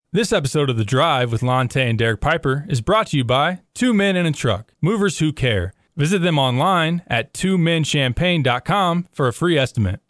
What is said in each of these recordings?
This episode of The Drive with Lonte and Derek Piper is brought to you by Two Men in a Truck, movers who care. Visit them online at twomenchampagne.com for a free estimate.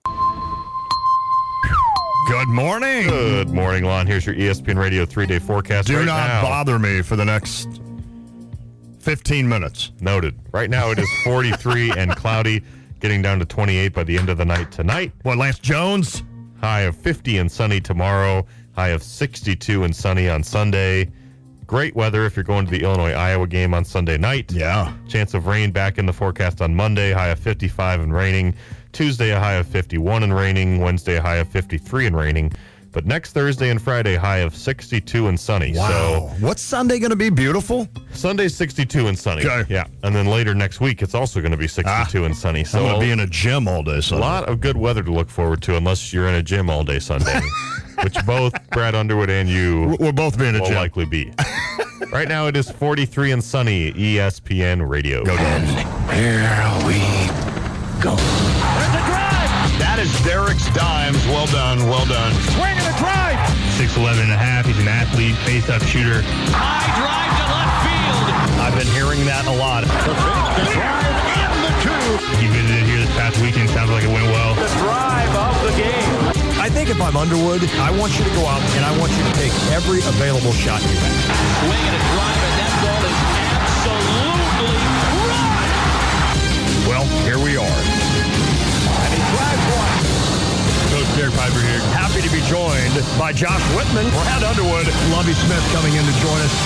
Good morning. Good morning, Lon. Here's your ESPN Radio 3-day forecast. Do not bother me for the next 15 minutes. Noted. Right now it is 43 and cloudy, getting down to 28 by the end of the night tonight. What, Lance Jones? High of 50 and sunny tomorrow. High of 62 and sunny on Sunday. Great weather if you're going to the Illinois-Iowa game on Sunday night. Yeah. Chance of rain back in the forecast on Monday. High of 55 and raining. Tuesday, a high of 51 and raining. Wednesday, a high of 53 and raining. But next Thursday and Friday, high of 62 and sunny. Wow. So what's Sunday going to be? Beautiful? Sunday's 62 and sunny. Okay. Yeah. And then later next week, it's also going to be 62 and sunny. So I'm going to be in a gym all day Sunday. A lot of good weather to look forward to, unless you're in a gym all day Sunday, which both Brad Underwood and you we'll both be in a will gym. likely be. Right now, it is 43 and sunny, ESPN Radio. Go Dogs. Here we go. There's a drive. That is Derek's dimes. Well done, well done. Swing and a drive. 6'11 and a half. He's an athlete, face-up shooter. High drive to left field. I've been hearing that a lot. The drive and the two. He visited here this past weekend. Sounds like it went well. The drive of the game. I think if I'm Underwood, I want you to go out and I want you to take every available shot you have. Swing and a drive, and that ball is absolutely right. Well, here we are. And he drives one. Coach Derek Piper here. Happy to be joined by Josh Whitman, Brad Underwood, Lovie Smith coming in to join us.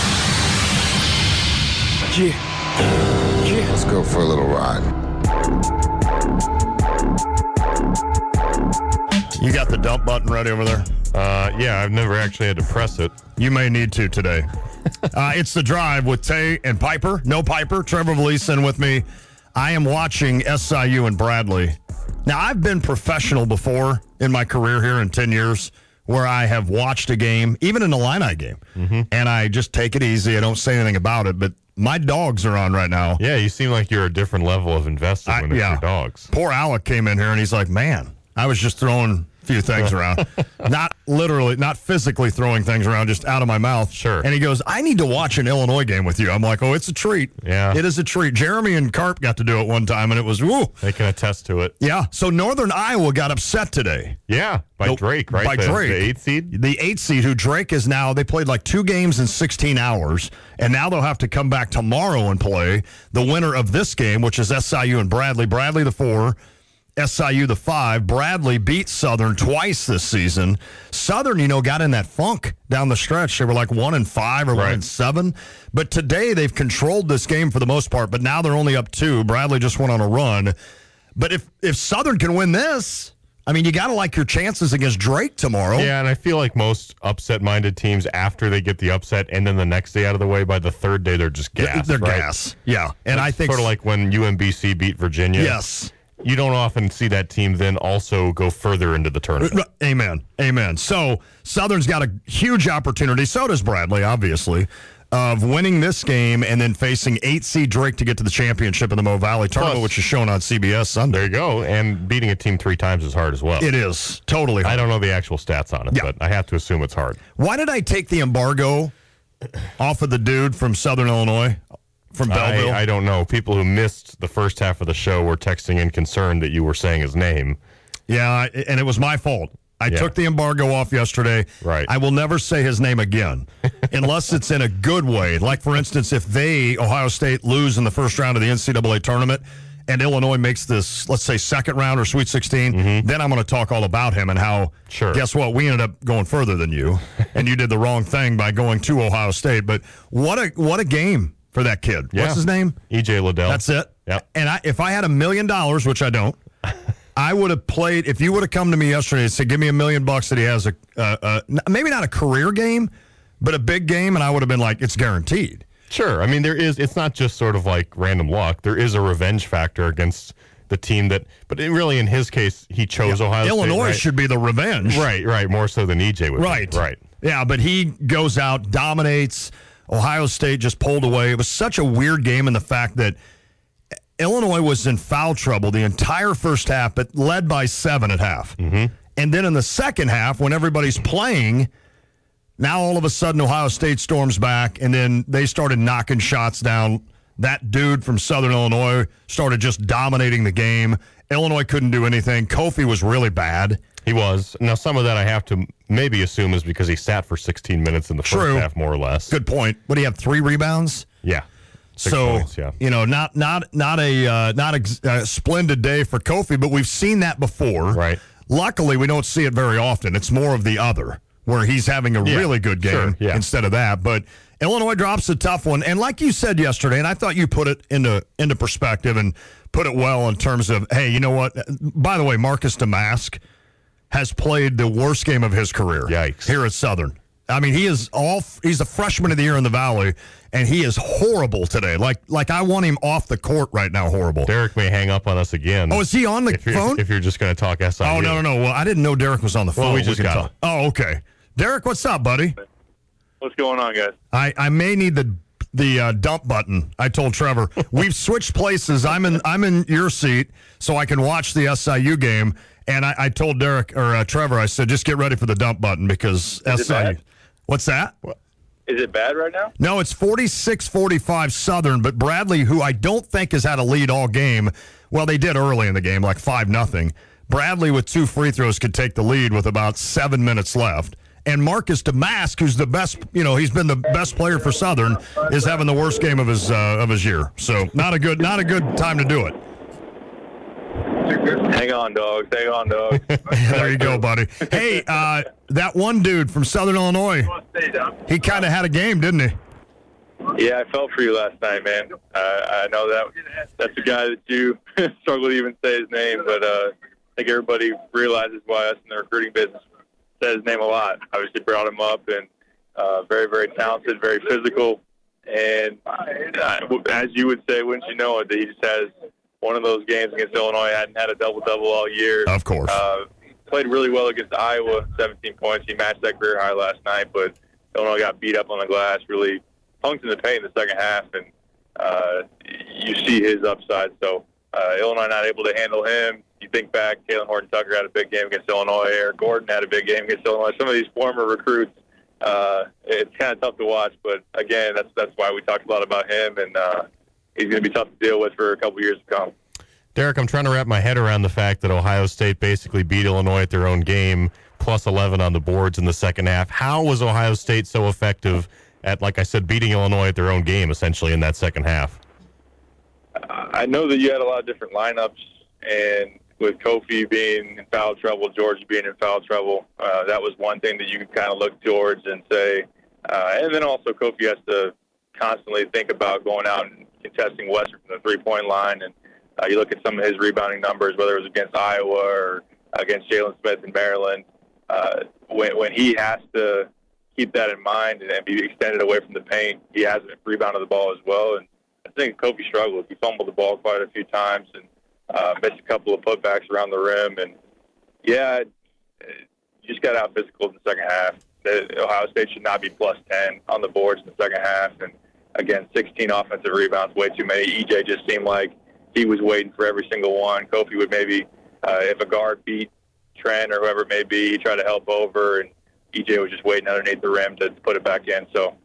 Let's go for a little ride. You got the dump button ready over there? Yeah, I've never actually had to press it. You may need to today. It's The Drive with Tay and Piper. No Piper. Trevor Vleeson with me. I am watching SIU and Bradley. Now, I've been professional before in my career here in 10 years where I have watched a game, even an Illini game, and I just take it easy. I don't say anything about it, but my dogs are on right now. Yeah, you seem like you're a different level of invested when it's your dogs. Poor Alec came in here, and he's like, man, I was just throwing a few things around. Not literally, not physically throwing things around, just out of my mouth. Sure. And he goes, I need to watch an Illinois game with you. I'm like, oh, it's a treat. Yeah. It is a treat. Jeremy and Carp got to do it one time, and it was, woo. They can attest to it. Yeah. So Northern Iowa got upset today. Yeah, by Drake, right? By Drake. The 8th seed? The 8th seed, who Drake is now, they played like 2 games in 16 hours, and now they'll have to come back tomorrow and play the winner of this game, which is SIU and Bradley. Bradley the 4, SIU the 5. Bradley beat Southern twice this season. Southern, got in that funk down the stretch. They were like 1-5 or 1-7. But today they've controlled this game for the most part, but now they're only up 2. Bradley just went on a run. But if Southern can win this, I mean, you got to like your chances against Drake tomorrow. Yeah, and I feel like most upset-minded teams, after they get the upset and then the next day out of the way, by the third day they're just gassed. They're right? gas. Yeah. And It's I think sort of like when UMBC beat Virginia. Yes. You don't often see that team then also go further into the tournament. Amen. So Southern's got a huge opportunity, so does Bradley, obviously, of winning this game and then facing 8 seed Drake to get to the championship in the Mo Valley Tournament, which is shown on CBS Sunday. There you go. And beating a team 3 times is hard as well. It is. Totally hard. I don't know the actual stats on it, but I have to assume it's hard. Why did I take the embargo off of the dude from Southern Illinois? From Belleville? I don't know. People who missed the first half of the show were texting in concerned that you were saying his name. Yeah, and it was my fault. I took the embargo off yesterday. Right. I will never say his name again unless it's in a good way. Like, for instance, if Ohio State, lose in the first round of the NCAA tournament and Illinois makes this, let's say, second round or Sweet 16, then I'm going to talk all about him and how, guess what, we ended up going further than you, and you did the wrong thing by going to Ohio State. But what a game for that kid. Yeah. What's his name? E.J. Liddell. That's it. Yep. And if I had $1 million, which I don't, I would have played. If you would have come to me yesterday and said, give me $1 million that he has maybe not a career game, but a big game, and I would have been like, it's guaranteed. Sure. I mean, it's not just sort of like random luck. There is a revenge factor against the team but really in his case, he chose Ohio State. Illinois should be the revenge. Right. More so than EJ would be. Right. Yeah, but he goes out, dominates. Ohio State just pulled away. It was such a weird game in the fact that Illinois was in foul trouble the entire first half, but led by 7 at half. And then in the second half, when everybody's playing, Now all of a sudden Ohio State storms back, and then they started knocking shots down. That dude from Southern Illinois started just dominating the game. Illinois couldn't do anything. Kofi was really bad. He was. Now, some of that I have to maybe assume is because he sat for 16 minutes in the first half, more or less. Good point. What, do you have 3 rebounds? Yeah. 6 points, yeah. Not a splendid day for Kofi, but we've seen that before. Right. Luckily, we don't see it very often. It's more of the other, where he's having a really good game instead of that. But Illinois drops a tough one. And like you said yesterday, and I thought you put it into perspective and put it well in terms of, hey, you know what? By the way, Marcus Damask has played the worst game of his career. Yikes. Here at Southern. I mean, he's a freshman of the year in the Valley, and he is horrible today. Like I want him off the court right now, horrible. Derek may hang up on us again. Oh, is he on the phone? If you're just going to talk SIU. Oh, no. Well, I didn't know Derek was on the phone. Well, we just got him. Oh, okay. Derek, what's up, buddy? What's going on, guys? I may need the dump button. I told Trevor. We've switched places. I'm in your seat so I can watch the SIU game. And I told Derek or Trevor, I said, just get ready for the dump button because SIU. What's that? Is it bad right now? No, it's 46-45 Southern, but Bradley, who I don't think has had a lead all game, well, they did early in the game, like 5-0. Bradley with 2 free throws could take the lead with about 7 minutes left. And Marcus Damask, who's the best, he's been the best player for Southern, is having the worst game of his year. So not a good time to do it. Hang on, dogs. There you go, buddy. Hey, that one dude from Southern Illinois, he kind of had a game, didn't he? Yeah, I felt for you last night, man. I know that's a guy that you struggle to even say his name, but I think everybody realizes why us in the recruiting business say his name a lot. Obviously brought him up, and very, very talented, very physical. And as you would say, wouldn't you know it, that he just has one of those games against Illinois. Hadn't had a double-double all year. Of course. Played really well against Iowa, 17 points. He matched that career high last night, but Illinois got beat up on the glass, really punked in the paint in the second half, and you see his upside. So Illinois not able to handle him. You think back, Kalen Horton-Tucker had a big game against Illinois. Eric Gordon had a big game against Illinois. Some of these former recruits, it's kind of tough to watch, but again, that's why we talked a lot about him, and he's going to be tough to deal with for a couple years to come. Derek, I'm trying to wrap my head around the fact that Ohio State basically beat Illinois at their own game, plus 11 on the boards in the second half. How was Ohio State so effective at, like I said, beating Illinois at their own game, essentially, in that second half? I know that you had a lot of different lineups, and with Kofi being in foul trouble, Georgia being in foul trouble, that was one thing that you could kind of look towards and say. And then also Kofi has to constantly think about going out and contesting Western from the three-point line. And you look at some of his rebounding numbers, whether it was against Iowa or against Jalen Smith in Maryland, when he has to keep that in mind and be extended away from the paint, he hasn't rebounded the ball as well. And I think Kofi struggled. He fumbled the ball quite a few times and missed a couple of putbacks around the rim. And, yeah, you just got out physical in the second half. Ohio State should not be plus 10 on the boards in the second half. And, again, 16 offensive rebounds, way too many. EJ just seemed like he was waiting for every single one. Kofi would maybe, if a guard beat Trent or whoever it may be, he'd try to help over, and EJ was just waiting underneath the rim to put it back in. So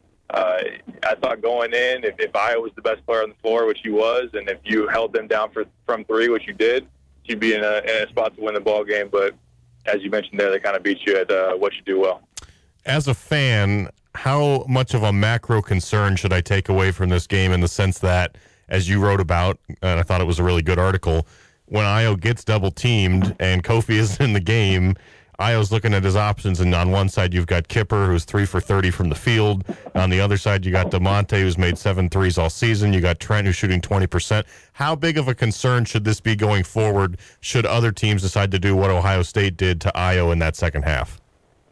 I thought going in, if Iowa was the best player on the floor, which he was, and if you held them down from three, which you did, you'd be in a spot to win the ball game. But as you mentioned there, they kind of beat you at what you do well. As a fan, how much of a macro concern should I take away from this game in the sense that, as you wrote about, and I thought it was a really good article, when Io gets double-teamed and Kofi is in the game, Io's looking at his options, and on one side you've got Kipper, who's 3 for 30 from the field. On the other side, you got DeMonte, who's made 7 threes all season. You got Trent, who's shooting 20%. How big of a concern should this be going forward should other teams decide to do what Ohio State did to Io in that second half?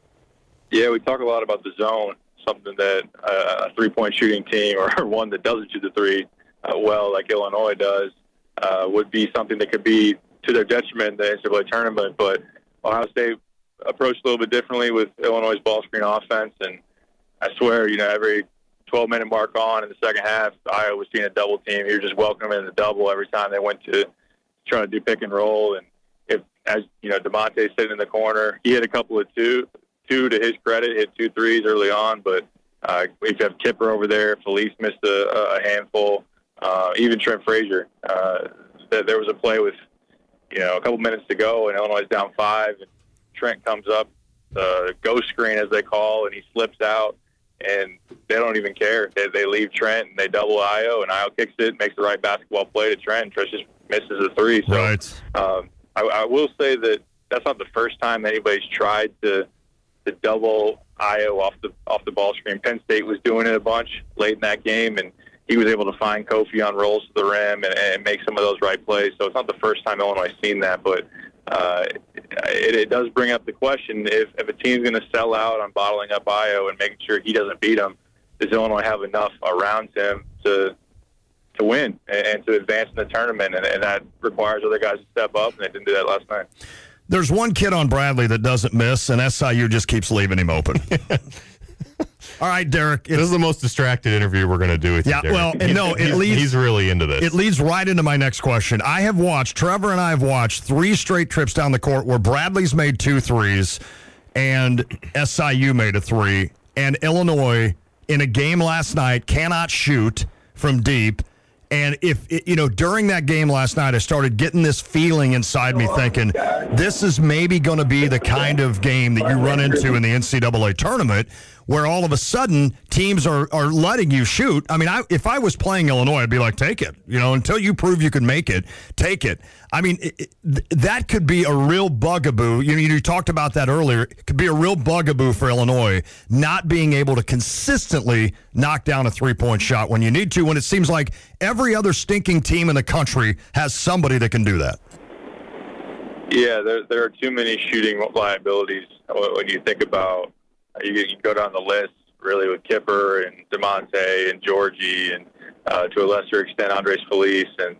Yeah, we talk a lot about the zone, something that a three-point shooting team or one that doesn't shoot the three well, like Illinois does, would be something that could be to their detriment in the NCAA tournament. But Ohio State approached a little bit differently with Illinois' ball screen offense, and I swear, every 12-minute mark on in the second half, Iowa was seeing a double team. He was just welcoming the double every time they went to try to do pick and roll. And if, as DeMonte's sitting in the corner, he hit a couple of to his credit, hit 2 threes early on, but we have Kipper over there. Felice missed a handful. Even Trent Frazier. There was a play with, a couple minutes to go, and Illinois is down 5, and Trent comes up, the ghost screen as they call, and he slips out, and they don't even care. They leave Trent, and they double Ayo, and Ayo kicks it, makes the right basketball play to Trent, and Trent just misses a 3. So right. I will say that that's not the first time anybody's tried to double Ayo off the ball screen. Penn State was doing it a bunch late in that game, and he was able to find Kofi on rolls to the rim and make some of those right plays. So it's not the first time Illinois has seen that, but it does bring up the question, if a team's going to sell out on bottling up Ayo and making sure he doesn't beat them, does Illinois have enough around him to win and to advance in the tournament? And that requires other guys to step up, and they didn't do that last night. There's one kid on Bradley that doesn't miss, and SIU just keeps leaving him open. All right, Derek. This is the most distracted interview we're going to do with you, Derek. Well, and no, he's really into this. It leads right into my next question. Trevor and I have watched 3 straight trips down the court where Bradley's made 2 threes and SIU made a 3, and Illinois, in a game last night, cannot shoot from deep. And during that game last night, I started getting this feeling inside me thinking, this is maybe going to be the kind of game that you run into in the NCAA tournament where all of a sudden teams are letting you shoot. I mean, if I was playing Illinois, I'd be like, take it. Until you prove you can make it, take it. I mean, that could be a real bugaboo. You talked about that earlier. It could be a real bugaboo for Illinois, not being able to consistently knock down a 3-point shot when you need to, when it seems like every other stinking team in the country has somebody that can do that. Yeah, there are too many shooting liabilities when you think about, you go down the list, really, with Kipper and DeMonte and Georgie and to a lesser extent Andres Felice, and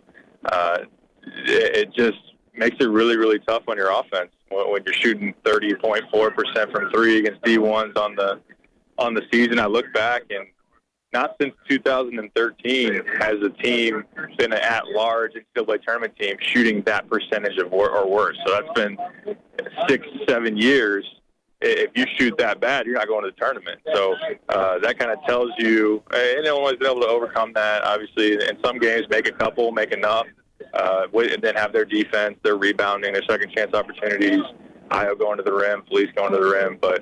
it just makes it really, really tough on your offense when you're shooting 30.4% from 3 against D1s on the season. I look back, and not since 2013 has a team been an at-large NCAA tournament team shooting that percentage or worse. So that's been 6-7 years. If you shoot that bad, you're not going to the tournament. So that kind of tells you, and Illinois has been able to overcome that, obviously. In some games, make a couple, make enough, and then have their defense, their rebounding, their second chance opportunities, Ayo going to the rim, Felice going to the rim. But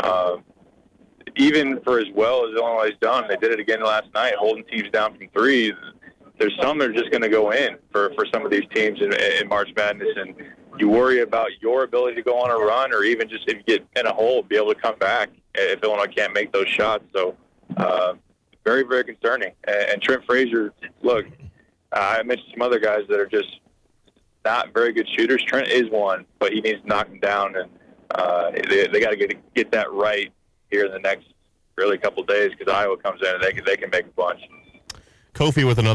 even for as well as Illinois has done, they did it again last night, holding teams down from 3. There's some that are just going to go in for some of these teams in March Madness, and you worry about your ability to go on a run, or even just if you get in a hole, be able to come back if Illinois can't make those shots. So very, very concerning. And Trent Frazier, look, I mentioned some other guys that are just not very good shooters. Trent is one, but he needs to knock them down, and they got to get that right here in the next really couple of days, because Iowa comes in and they can make a bunch. Kofi with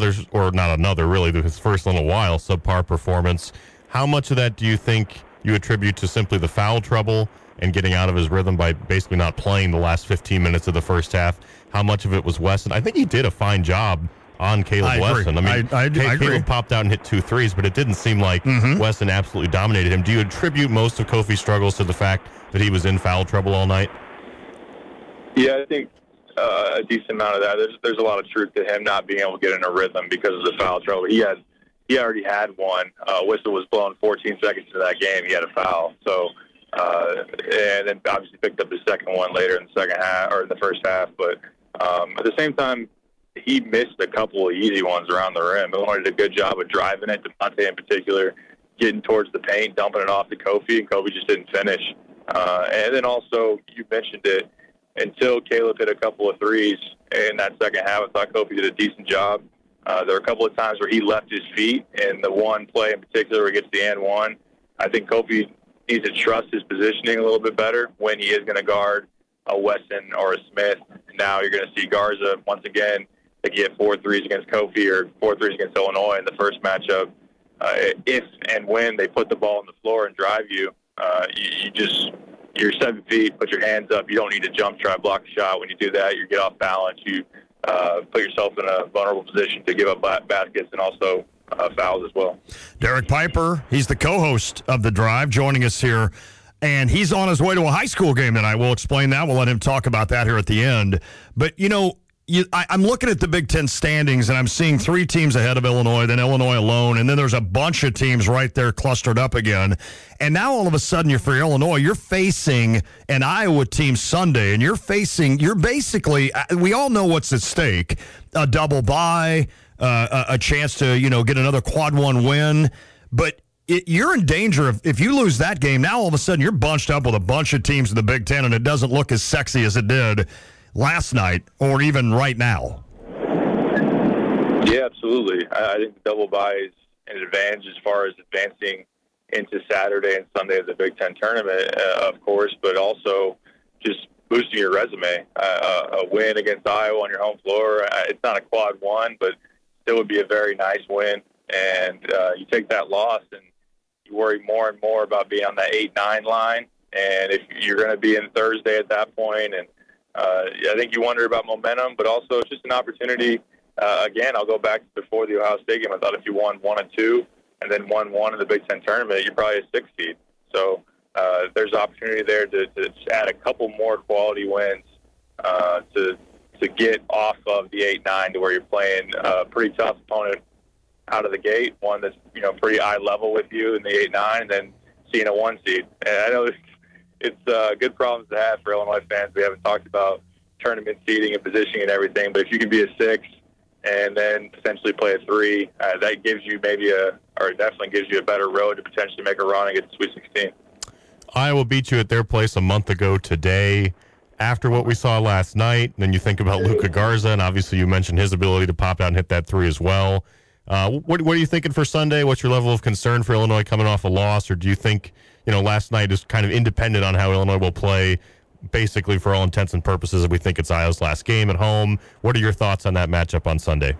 his first little while, subpar performance. How much of that do you think you attribute to simply the foul trouble and getting out of his rhythm by basically not playing the last 15 minutes of the first half? How much of it was Wesson? I think he did a fine job on Caleb Wesson. I agree. Caleb popped out and hit 2 threes, but it didn't seem like Wesson absolutely dominated him. Do you attribute most of Kofi's struggles to the fact that he was in foul trouble all night? Yeah, I think a decent amount of that. There's a lot of truth to him not being able to get in a rhythm because of the foul trouble. He already had one. Whistle was blown 14 seconds into that game. He had a foul. So, and then obviously picked up his second one later in the second half, or in the first half. But at the same time, he missed a couple of easy ones around the rim. Illinois did a good job of driving it, DeMonte in particular, getting towards the paint, dumping it off to Kofi, and Kofi just didn't finish. And then also, you mentioned it, until Caleb hit a couple of threes in that second half, I thought Kofi did a decent job. There were a couple of times where he left his feet, and the one play in particular where he gets the and one, I think Kofi needs to trust his positioning a little bit better when he is going to guard a Wesson or a Smith. Now you're going to see Garza once again. They get 4 threes against Kofi or 4 threes against Illinois in the first matchup. If and when they put the ball on the floor and drive you, you're 7 feet, put your hands up. You don't need to jump, try to block a shot. When you do that, you get off balance. You put yourself in a vulnerable position to give up baskets and also fouls as well. Derek Piper, he's the co-host of The Drive, joining us here and he's on his way to a high school game tonight. We'll explain that. We'll let him talk about that here at the end. But, I'm looking at the Big Ten standings, and I'm seeing 3 teams ahead of Illinois, then Illinois alone, and then there's a bunch of teams right there clustered up again. And now all of a sudden, for Illinois, you're facing an Iowa team Sunday, and you're basically, we all know what's at stake, a double bye, a chance to, get another quad 1 win. But you're in danger if you lose that game. Now all of a sudden, you're bunched up with a bunch of teams in the Big Ten, and it doesn't look as sexy as it did last night or even right now. Yeah, absolutely. I think the double bye is an advantage as far as advancing into Saturday and Sunday of the Big Ten tournament, of course, but also just boosting your resume. A win against Iowa on your home floor, it's not a quad 1, but still would be a very nice win. And you take that loss and you worry more and more about being on that 8-9 line. And if you're going to be in Thursday at that point, and I think you wonder about momentum, but also it's just an opportunity. Again, I'll go back to before the Ohio State game. I thought if you won 1 and 2 and then 1-1 in the Big Ten tournament, you're probably a 6th seed. So there's opportunity there to add a couple more quality wins to get off of the 8-9 to where you're playing a pretty tough opponent out of the gate, one that's pretty eye level with you in the 8-9, and then seeing a 1 seed. And I know it's good problems to have for Illinois fans. We haven't talked about tournament seeding and positioning and everything, but if you can be a 6 and then potentially play a 3, that gives you definitely gives you a better road to potentially make a run and get to Sweet 16. Iowa beat you at their place a month ago today. After what we saw last night, then you think about Luka Garza, and obviously you mentioned his ability to pop out and hit that 3 as well. What are you thinking for Sunday? What's your level of concern for Illinois coming off a loss, or do you think last night is kind of independent on how Illinois will play, basically for all intents and purposes, if we think it's Iowa's last game at home? What are your thoughts on that matchup on Sunday?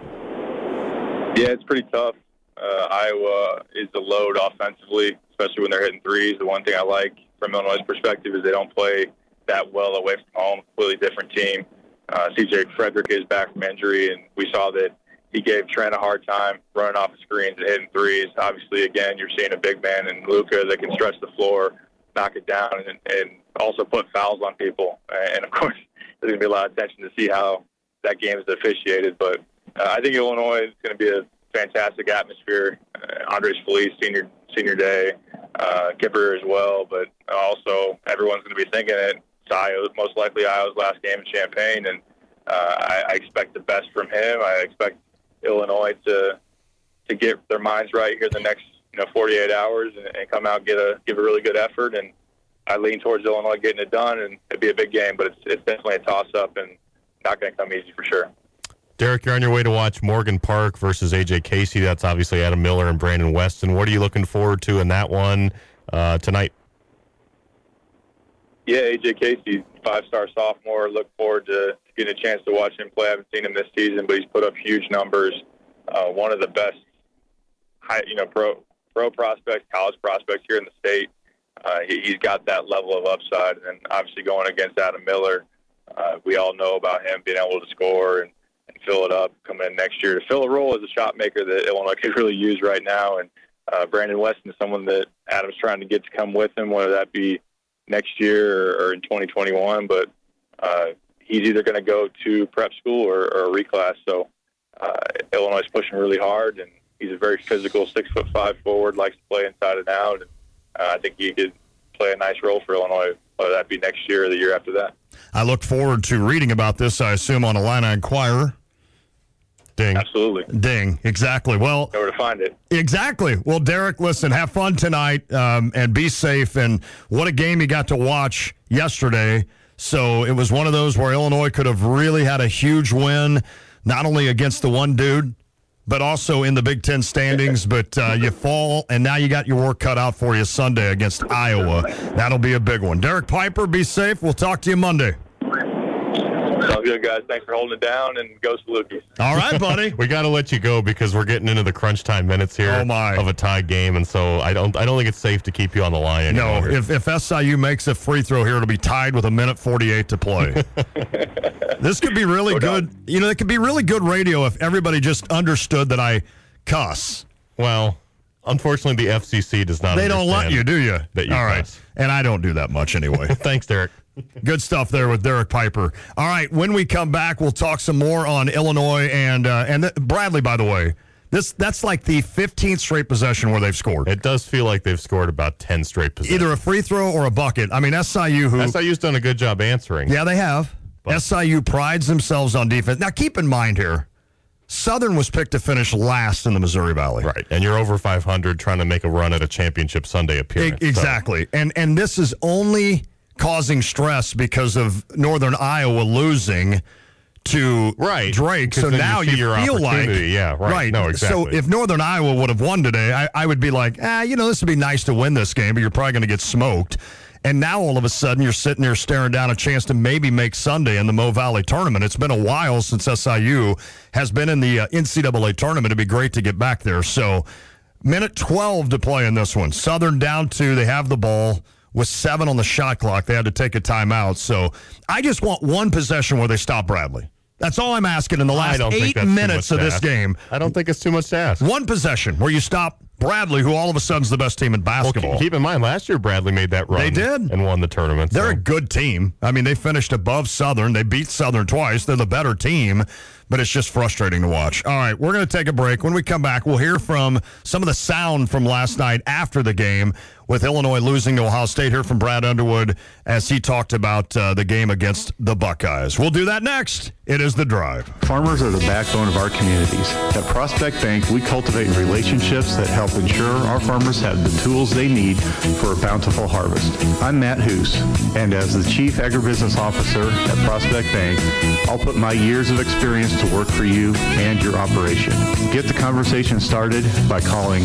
Yeah, it's pretty tough. Iowa is a load offensively, especially when they're hitting 3s. The one thing I like from Illinois' perspective is they don't play that well away from home. Completely different team. C.J. Frederick is back from injury, and we saw that he gave Trent a hard time running off the screens and hitting 3s. Obviously, again, you're seeing a big man in Luka that can stretch the floor, knock it down, and also put fouls on people. And, of course, there's going to be a lot of attention to see how that game is officiated. But I think Illinois is going to be a fantastic atmosphere. Andres Feliz, senior day, Kipper as well. But also everyone's going to be thinking it's most likely Iowa's last game in Champaign. And I expect the best from him. I expect Illinois to get their minds right here in the next 48 hours and come out give a really good effort. And I lean towards Illinois getting it done, and it'd be a big game, but it's definitely a toss-up and not going to come easy for sure. Derek, you're on your way to watch Morgan Park versus A.J. Casey. That's obviously Adam Miller and Brandon Weston. What are you looking forward to in that one tonight? Yeah, A.J. Casey, 5-star sophomore. Look forward to getting a chance to watch him play. I haven't seen him this season, but he's put up huge numbers. One of the best pro prospects, college prospects here in the state. He's got that level of upside. And obviously going against Adam Miller, we all know about him being able to score and fill it up coming in next year to fill a role as a shot maker that Illinois could really use right now. And Brandon Weston is someone that Adam's trying to get to come with him, whether that be next year or in 2021. But he's either going to go to prep school or a reclass. So Illinois is pushing really hard, and he's a very physical 6'5" forward, likes to play inside and out. And I think he could play a nice role for Illinois, whether that be next year or the year after that. I look forward to reading about this, I assume, on Illini Inquirer. Ding. Absolutely. Ding. Exactly. Well, know where to find it. Exactly. Well, Derek, listen, have fun tonight and be safe. And what a game you got to watch yesterday. So it was one of those where Illinois could have really had a huge win, not only against the one dude, but also in the Big Ten standings. But you fall, and now you got your work cut out for you Sunday against Iowa. That'll be a big one. Derek Piper, be safe. We'll talk to you Monday. Sounds good, guys. Thanks for holding it down, and go Salukis. All right, buddy. We got to let you go because we're getting into the crunch time minutes here of a tie game, and so I don't think it's safe to keep you on the line anymore. No, if SIU makes a free throw here, it'll be tied with 1:48 to play. This could be really good. It could be really good radio if everybody just understood that I cuss. Well, Unfortunately, the FCC does not. They don't let you, do you? All right. Pass. And I don't do that much anyway. Thanks, Derek. Good stuff there with Derek Piper. All right, when we come back, we'll talk some more on Illinois and Bradley, by the way. That's like the 15th straight possession where they've scored. It does feel like they've scored about 10 straight possessions. Either a free throw or a bucket. I mean, SIU's done a good job answering. Yeah, they have. But SIU prides themselves on defense. Now, keep in mind here, Southern was picked to finish last in the Missouri Valley. Right, and you're over 500 trying to make a run at a championship Sunday appearance. Exactly. So. And this is only causing stress because of Northern Iowa losing to Drake. So now you feel like, right. No, exactly. So if Northern Iowa would have won today, I would be like, this would be nice to win this game, but you're probably going to get smoked. And now all of a sudden you're sitting there staring down a chance to maybe make Sunday in the Mo Valley tournament. It's been a while since SIU has been in the NCAA tournament. It'd be great to get back there. So minute 12 to play in this one. Southern down 2. They have the ball with 7 on the shot clock. They had to take a timeout. So I just want one possession where they stop Bradley. That's all I'm asking in the last 8 minutes of this game. I don't think it's too much to ask. One possession where you stop Bradley, who all of a sudden is the best team in basketball. Well, keep in mind, last year Bradley made that run. They did. And won the tournament. They're a good team. I mean, they finished above Southern. They beat Southern twice. They're the better team, but it's just frustrating to watch. All right, we're going to take a break. When we come back, we'll hear from some of the sound from last night after the game with Illinois losing to Ohio State. Hear from Brad Underwood as he talked about the game against the Buckeyes. We'll do that next. It is The Drive. Farmers are the backbone of our communities. At Prospect Bank, we cultivate relationships that help ensure our farmers have the tools they need for a bountiful harvest. I'm Matt Hoos, and as the Chief Agribusiness Officer at Prospect Bank, I'll put my years of experience to work for you and your operation. Get the conversation started by calling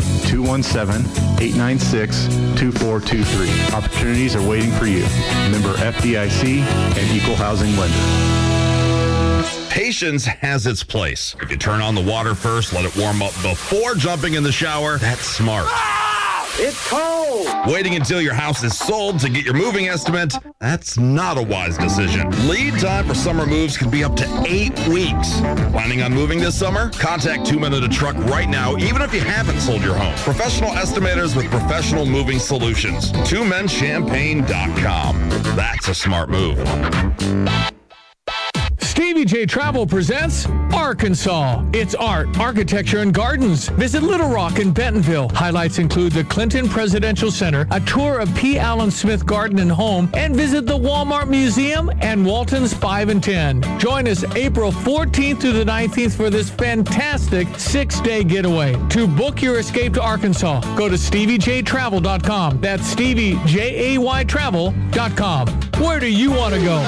217-896-2423. Opportunities are waiting for you. Member FDIC and Equal Housing Lender. Patience has its place. If you turn on the water first, let it warm up before jumping in the shower, that's smart. It's cold! Waiting until your house is sold to get your moving estimate, that's not a wise decision. Lead time for summer moves can be up to 8 weeks. Planning on moving this summer? Contact 2 Men and a Truck right now, even if you haven't sold your home. Professional estimators with professional moving solutions. 2menchampagne.com. That's a smart move. Stevie J Travel presents Arkansas. It's art, architecture, and gardens. Visit Little Rock in Bentonville. Highlights include the Clinton Presidential Center, a tour of P. Allen Smith Garden and Home, and visit the Walmart Museum and Walton's 5 and 10. Join us April 14th through the 19th for this fantastic 6-day getaway. To book your escape to Arkansas, go to StevieJTravel.com. That's StevieJayTravel.com. Where do you want to go?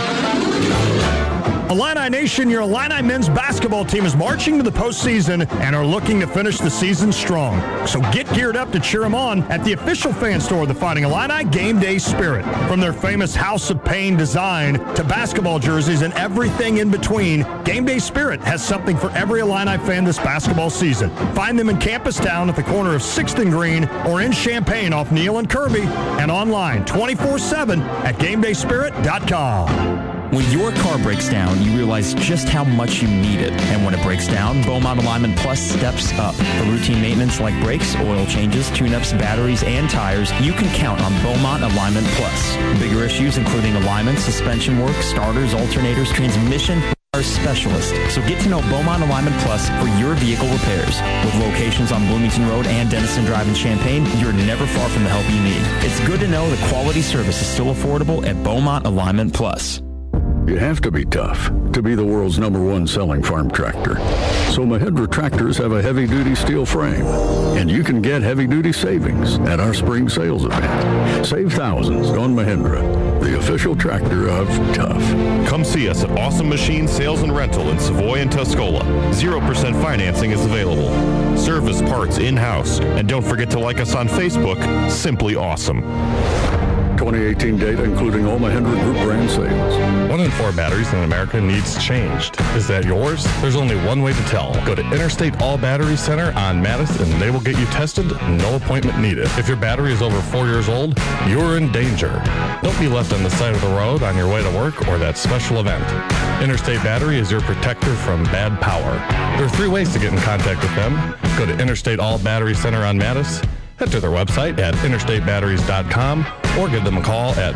Illini Nation, your Illini men's basketball team is marching to the postseason and are looking to finish the season strong. So get geared up to cheer them on at the official fan store of the Fighting Illini, Game Day Spirit. From their famous House of Pain design to basketball jerseys and everything in between, Game Day Spirit has something for every Illini fan this basketball season. Find them in Campus Town at the corner of 6th and Green or in Champaign off Neal and Kirby and online 24/7 at GameDaySpirit.com. When your car breaks down, you realize just how much you need it. And when it breaks down, Beaumont Alignment Plus steps up. For routine maintenance like brakes, oil changes, tune-ups, batteries, and tires, you can count on Beaumont Alignment Plus. Bigger issues including alignment, suspension work, starters, alternators, transmission, our specialist. So get to know Beaumont Alignment Plus for your vehicle repairs. With locations on Bloomington Road and Denison Drive in Champaign, you're never far from the help you need. It's good to know the quality service is still affordable at Beaumont Alignment Plus. You have to be tough to be the world's #1 selling farm tractor. So Mahindra tractors have a heavy-duty steel frame, and you can get heavy-duty savings at our spring sales event. Save thousands on Mahindra, the official tractor of tough. Come see us at Awesome Machine Sales and Rental in Savoy and Tuscola. 0% financing is available. Service parts in-house. And don't forget to like us on Facebook, Simply Awesome. 2018 data including all Mahindra Group brand sales. 1 in 4 batteries in America needs changed. Is that yours? There's only one way to tell. Go to Interstate All Battery Center on Madison and they will get you tested, no appointment needed. If your battery is over 4 years old, you're in danger. Don't be left on the side of the road on your way to work or that special event. Interstate Battery is your protector from bad power. There are 3 ways to get in contact with them. Go to Interstate All Battery Center on Madison Head to their website at interstatebatteries.com or give them a call at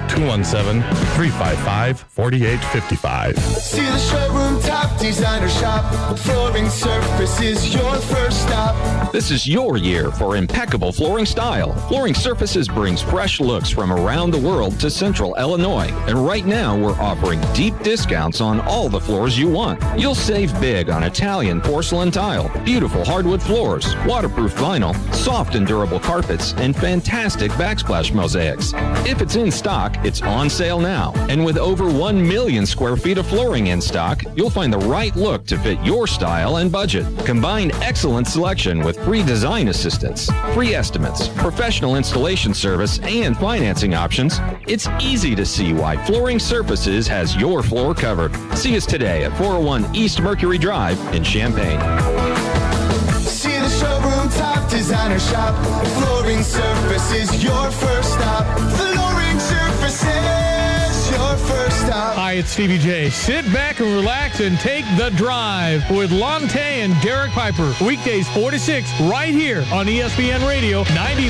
217-355-4855. See the showroom top designer shop. Flooring Surface is your first stop. This is your year for impeccable flooring style. Flooring Surfaces brings fresh looks from around the world to Central Illinois. And right now, we're offering deep discounts on all the floors you want. You'll save big on Italian porcelain tile, beautiful hardwood floors, waterproof vinyl, soft and durable carpets, and fantastic backsplash mosaics. If it's in stock, it's on sale now. And with over 1 million square feet of flooring in stock, you'll find the right look to fit your style and budget. Combine excellent selection with free design assistance, free estimates, professional installation service, and financing options. It's easy to see why Flooring Surfaces has your floor covered. See us today at 401 East Mercury Drive in Champaign. See the showroom top designer shop. Flooring Surfaces your first stop. Flooring Surfaces your first stop. Hi, it's Stevie J. Sit back and relax and take the drive with Lonte and Derek Piper. Weekdays 4 to 6 right here on ESPN Radio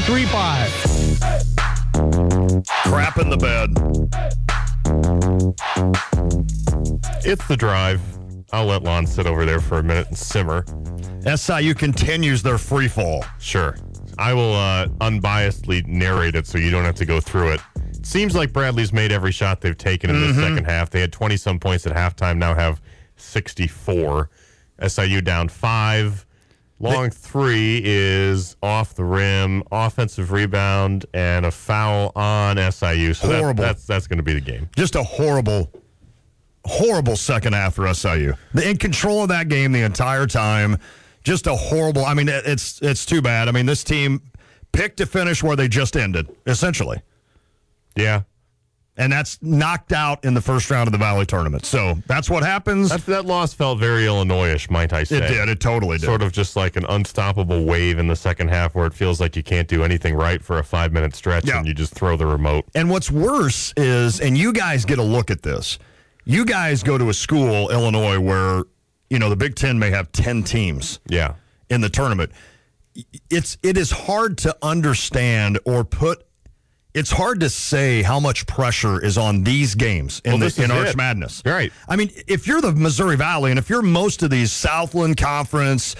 93.5. Crap in the bed. It's the drive. I'll let Lon sit over there for a minute and simmer. SIU continues their free fall. Sure. I will unbiasedly narrate it so you don't have to go through it. It seems like Bradley's made every shot they've taken in the second half. They had 20-some points at halftime, now have 64. SIU down 5. Long 3 is off the rim, offensive rebound, and a foul on SIU. So horrible. That's going to be the game. Just a horrible second half for SIU. In control of that game the entire time. Just a horrible. I mean, it's too bad. I mean, this team picked to finish where they just ended, essentially. Yeah. And that's knocked out in the first round of the Valley Tournament. So that's what happens. That loss felt very Illinois-ish, might I say. It did. It totally did. Sort of just like an unstoppable wave in the second half where it feels like you can't do anything right for a 5-minute stretch and you just throw the remote. And what's worse is, and you guys get a look at this, you guys go to a school, Illinois, where, you know, the Big Ten may have 10 teams in the tournament. It is hard to understand or it's hard to say how much pressure is on these games in Arch Madness. Right. I mean, if you're the Missouri Valley and if you're most of these Southland Conference,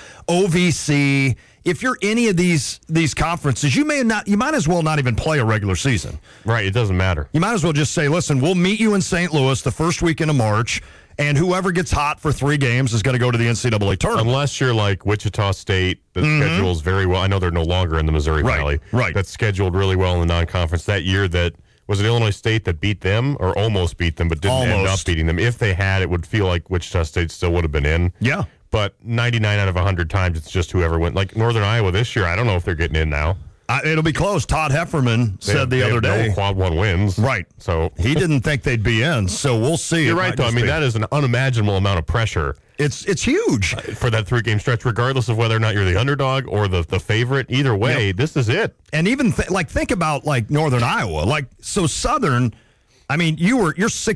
OVC, if you're any of these conferences, you might as well not even play a regular season. Right, it doesn't matter. You might as well just say, listen, we'll meet you in St. Louis the first weekend of March, and whoever gets hot for 3 games is going to go to the NCAA tournament. Unless you're like Wichita State, that schedules very well. I know they're no longer in the Missouri Valley. Right. That's scheduled really well in the non-conference. That year was it Illinois State that beat them or almost beat them but didn't end up beating them? If they had, it would feel like Wichita State still would have been in. Yeah. But 99 out of 100 times, it's just whoever went. Like Northern Iowa this year, I don't know if they're getting in now. It'll be close. Todd Hefferman said the other day. No quad 1 wins. Right. So he didn't think they'd be in, so we'll see. You're right, though. I mean, that is an unimaginable amount of pressure. It's huge. For that 3-game stretch, regardless of whether or not you're the underdog or the favorite. Either way, this is it. And even, think about, like, Northern Iowa. So Southern, I mean, you're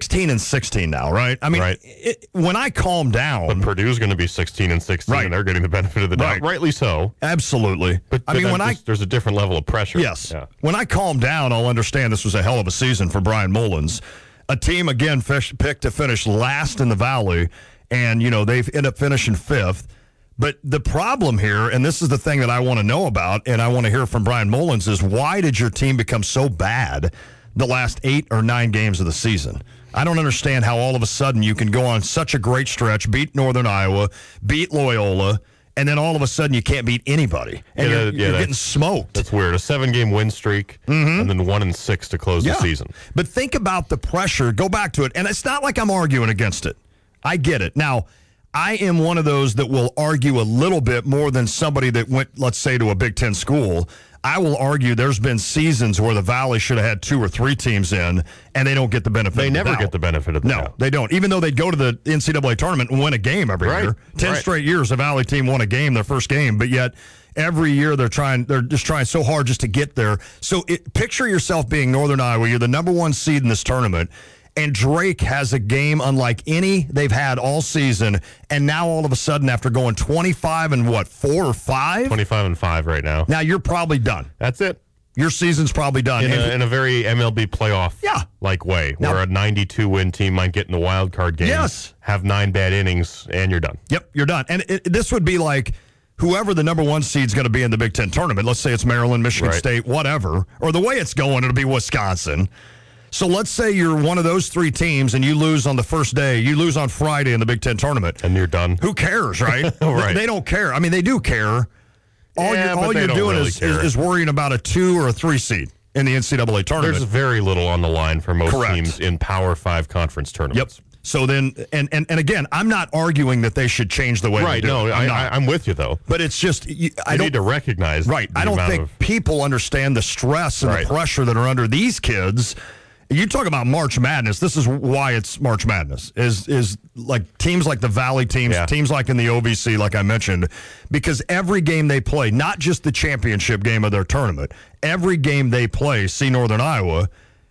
16-16 now, right? I mean, when I calm down. But Purdue's going to be 16-16, and they're getting the benefit of the doubt. Rightly so. Absolutely. But I mean, there's a different level of pressure. Yes. Yeah. When I calm down, I'll understand this was a hell of a season for Brian Mullins. A team, again, picked to finish last in the Valley, and, you know, they've ended up finishing 5th. But the problem here, and this is the thing that I want to know about, and I want to hear from Brian Mullins, is why did your team become so bad the last 8 or 9 games of the season? I don't understand how all of a sudden you can go on such a great stretch, beat Northern Iowa, beat Loyola, and then all of a sudden you can't beat anybody. And you're getting smoked. That's weird. A 7-game win streak, and then 1-6 to close the season. But think about the pressure. Go back to it. And it's not like I'm arguing against it. I get it. Now, I am one of those that will argue a little bit more than somebody that went, let's say, to a Big Ten school. I will argue there's been seasons where the Valley should have had 2 or 3 teams in, and they don't get the benefit of the doubt. They never get the benefit of the doubt. No, they don't. Even though they'd go to the NCAA tournament and win a game every year. 10 straight years, the Valley team won a game, their first game, but yet every year they're just trying so hard just to get there. So picture yourself being Northern Iowa. You're the number 1 seed in this tournament, and Drake has a game unlike any they've had all season, and now all of a sudden after going 25 and 4 or 5? 25 and 5 right now. Now you're probably done. That's it. Your season's probably done. In a very MLB playoff-like way, where a 92-win team might get in the wild card game, have 9 bad innings, and you're done. Yep, you're done. And this would be like whoever the number 1 seed's going to be in the Big Ten tournament. Let's say it's Maryland, Michigan State, whatever. Or the way it's going, it'll be Wisconsin. So let's say you're one of those 3 teams and you lose on the first day. You lose on Friday in the Big Ten tournament. And you're done. Who cares, right? Right. They don't care. I mean, they do care. All you're doing really is worrying about a 2 or a 3 seed in the NCAA tournament. There's very little on the line for most teams in Power 5 conference tournaments. Yep. So then, and again, I'm not arguing that they should change the way they do it. I'm with you, though. But it's just, I need to recognize. Right. I don't think people understand the stress and the pressure that are under these kids. You talk about March Madness. This is why it's March Madness, is like teams like the Valley teams, teams like in the OVC, like I mentioned, because every game they play, not just the championship game of their tournament, every game they play, see Northern Iowa,